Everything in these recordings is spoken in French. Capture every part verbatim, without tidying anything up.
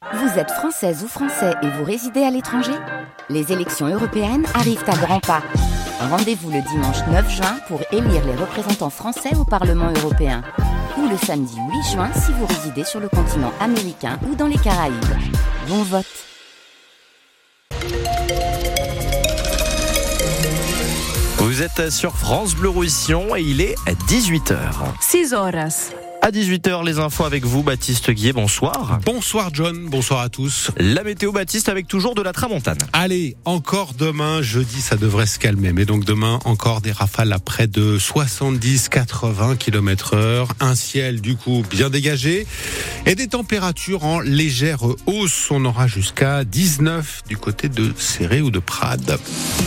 Vous êtes française ou français et vous résidez à l'étranger ? Les élections européennes arrivent à grands pas. Rendez-vous le dimanche neuf juin pour élire les représentants français au Parlement européen. Ou le samedi huit juin si vous résidez sur le continent américain ou dans les Caraïbes. Bon vote! Vous êtes sur France Bleu Roussillon et il est dix-huit heures. six horas. À dix-huit heures, les infos avec vous, Baptiste Guillet, bonsoir. Bonsoir John, bonsoir à tous. La météo, Baptiste, avec toujours de la tramontane. Allez, encore demain, jeudi, ça devrait se calmer. Mais donc demain, encore des rafales à près de soixante-dix à quatre-vingts kilomètres heure. Un ciel, du coup, bien dégagé. Et des températures en légère hausse. On aura jusqu'à dix-neuf du côté de Céré ou de Prades.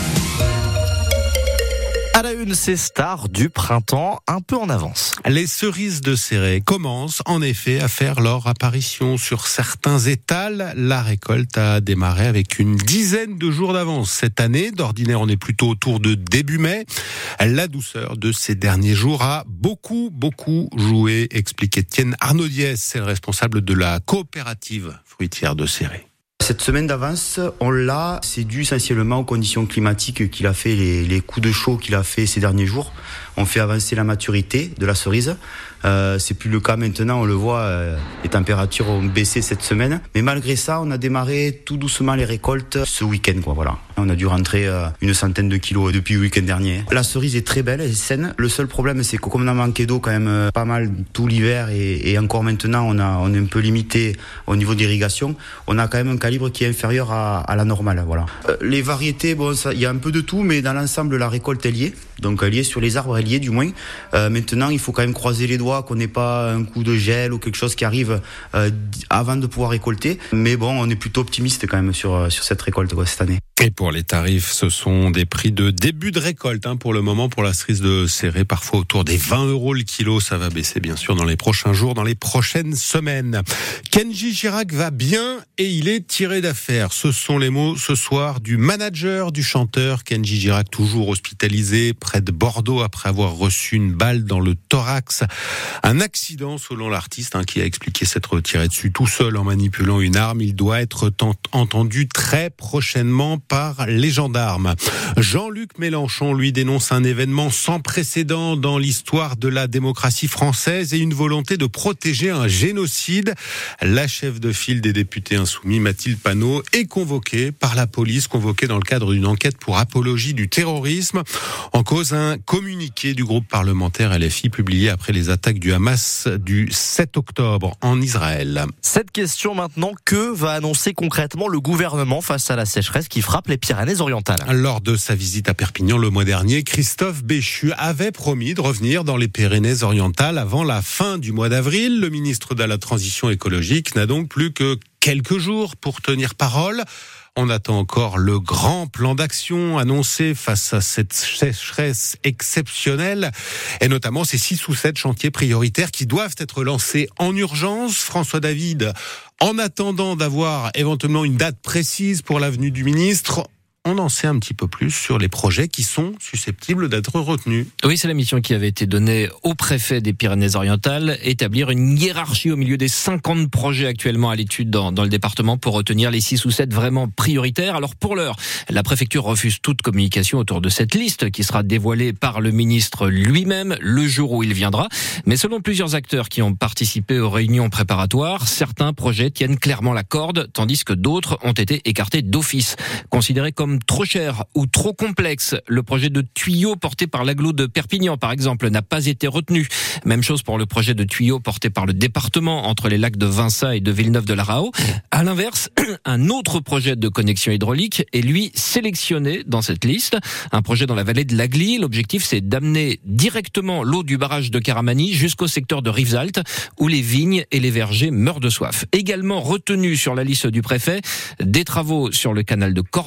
À la une, ces stars du printemps, un peu en avance. Les cerises de Céré commencent en effet à faire leur apparition sur certains étals. La récolte a démarré avec une dizaine de jours d'avance cette année. D'ordinaire, on est plutôt autour de début mai. La douceur de ces derniers jours a beaucoup, beaucoup joué, explique Étienne Arnaudiès, c'est le responsable de la coopérative fruitière de Céré. Cette semaine d'avance, on l'a, c'est dû essentiellement aux conditions climatiques qu'il a fait, les, les coups de chaud qu'il a fait ces derniers jours. On fait avancer la maturité de la cerise. Euh, c'est plus le cas maintenant, on le voit, euh, les températures ont baissé cette semaine. Mais malgré ça, on a démarré tout doucement les récoltes ce week-end, quoi, voilà. On a dû rentrer euh, une centaine de kilos depuis le week-end dernier. La cerise est très belle, elle est saine. Le seul problème, c'est que comme on a manqué d'eau quand même euh, pas mal tout l'hiver et, et encore maintenant, on, a, on est un peu limité au niveau d'irrigation. On a quand même un calibre qui est inférieur à, à la normale, voilà. Euh, les variétés, bon, il y a un peu de tout, mais dans l'ensemble, la récolte est liée. Donc elle est sur les arbres, elle y est du moins. Euh, maintenant, il faut quand même croiser les doigts qu'on n'ait pas un coup de gel ou quelque chose qui arrive euh, avant de pouvoir récolter. Mais bon, on est plutôt optimiste quand même sur sur cette récolte quoi, cette année. Et pour les tarifs, ce sont des prix de début de récolte hein, pour le moment pour la cerise de Céré, parfois autour des vingt euros le kilo. Ça va baisser bien sûr dans les prochains jours, dans les prochaines semaines. Kenji Girac va bien et il est tiré d'affaire. Ce sont les mots ce soir du manager du chanteur Kenji Girac, toujours hospitalisé près de Bordeaux après avoir reçu une balle dans le thorax. Un accident selon l'artiste hein, qui a expliqué s'être tiré dessus tout seul en manipulant une arme. Il doit être tent- entendu très prochainement par les gendarmes. Jean-Luc Mélenchon, lui, dénonce un événement sans précédent dans l'histoire de la démocratie française et une volonté de protéger un génocide. La chef de file des députés insoumis, Mathilde Panot, est convoquée par la police, convoquée dans le cadre d'une enquête pour apologie du terrorisme. En cause, un communiqué du groupe parlementaire L F I publié après les attaques du Hamas du sept octobre en Israël. Cette question maintenant, que va annoncer concrètement le gouvernement face à la sécheresse qui frappe les Pyrénées-Orientales? Lors de sa visite à Perpignan le mois dernier, Christophe Béchu avait promis de revenir dans les Pyrénées-Orientales avant la fin du mois d'avril. Le ministre de la Transition écologique n'a donc plus que quelques jours pour tenir parole. On attend encore le grand plan d'action annoncé face à cette sécheresse exceptionnelle et notamment ces six ou sept chantiers prioritaires qui doivent être lancés en urgence. François David, en attendant d'avoir éventuellement une date précise pour la venue du ministre, on en sait un petit peu plus sur les projets qui sont susceptibles d'être retenus. Oui, c'est la mission qui avait été donnée au préfet des Pyrénées-Orientales, établir une hiérarchie au milieu des cinquante projets actuellement à l'étude dans, dans le département pour retenir les six ou sept vraiment prioritaires. Alors pour l'heure, la préfecture refuse toute communication autour de cette liste qui sera dévoilée par le ministre lui-même le jour où il viendra. Mais selon plusieurs acteurs qui ont participé aux réunions préparatoires, certains projets tiennent clairement la corde, tandis que d'autres ont été écartés d'office, considérés comme trop cher ou trop complexe. Le projet de tuyau porté par l'agglo de Perpignan, par exemple, n'a pas été retenu. Même chose pour le projet de tuyau porté par le département entre les lacs de Vinça et de Villeneuve-de-la-Rao. À l'inverse, un autre projet de connexion hydraulique est lui sélectionné dans cette liste. Un projet dans la vallée de l'Agly. L'objectif, c'est d'amener directement l'eau du barrage de Caramani jusqu'au secteur de Rivesaltes, où les vignes et les vergers meurent de soif. Également retenu sur la liste du préfet, des travaux sur le canal de Corbert,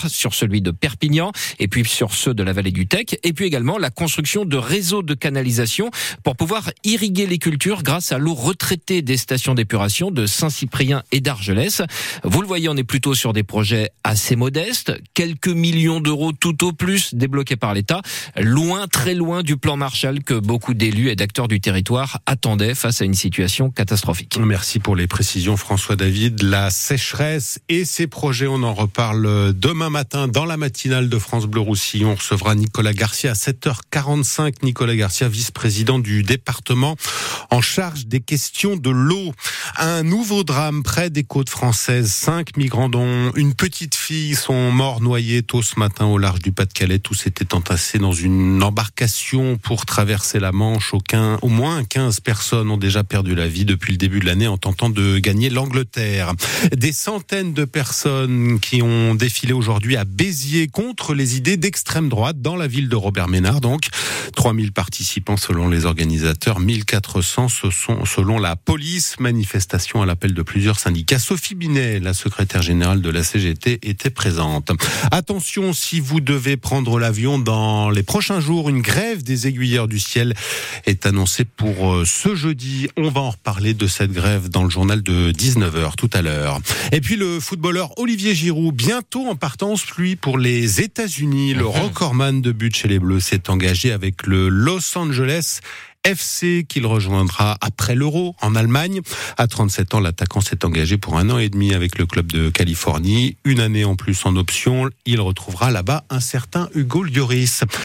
sur celui de Perpignan et puis sur ceux de la vallée du Tech. Et puis également la construction de réseaux de canalisation pour pouvoir irriguer les cultures grâce à l'eau retraitée des stations d'épuration de Saint-Cyprien et d'Argelès. Vous le voyez, on est plutôt sur des projets assez modestes, quelques millions d'euros tout au plus débloqués par l'État, loin, très loin du plan Marshall que beaucoup d'élus et d'acteurs du territoire attendaient face à une situation catastrophique. Merci pour les précisions, François David. La sécheresse et ses projets, on en reparle demain matin dans la matinale de France Bleu Roussillon. On recevra Nicolas Garcia à sept heures quarante-cinq. Nicolas Garcia, vice-président du département en charge des questions de l'eau. Un nouveau drame près des côtes françaises. Cinq migrants dont une petite fille sont morts noyés tôt ce matin au large du Pas-de-Calais. Tous étaient entassés dans une embarcation pour traverser la Manche. Aucun, au moins quinze personnes ont déjà perdu la vie depuis le début de l'année en tentant de gagner l'Angleterre. Des centaines de personnes qui ont défilé aujourd'hui à Béziers contre les idées d'extrême droite dans la ville de Robert-Ménard. Donc, trois mille participants selon les organisateurs, mille quatre cents ce sont selon la police. Manifestation à l'appel de plusieurs syndicats. Sophie Binet, la secrétaire générale de la C G T, était présente. Attention, si vous devez prendre l'avion dans les prochains jours, une grève des aiguilleurs du ciel est annoncée pour ce jeudi. On va en reparler de cette grève dans le journal de dix-neuf heures tout à l'heure. Et puis le footballeur Olivier Giroud, bientôt en partance, lui, pour les États-Unis. Le recordman de buts chez les Bleus s'est engagé avec le Los Angeles F C qu'il rejoindra après l'Euro en Allemagne. À trente-sept ans, l'attaquant s'est engagé pour un an et demi avec le club de Californie. Une année en plus en option. Il retrouvera là-bas un certain Hugo Lloris.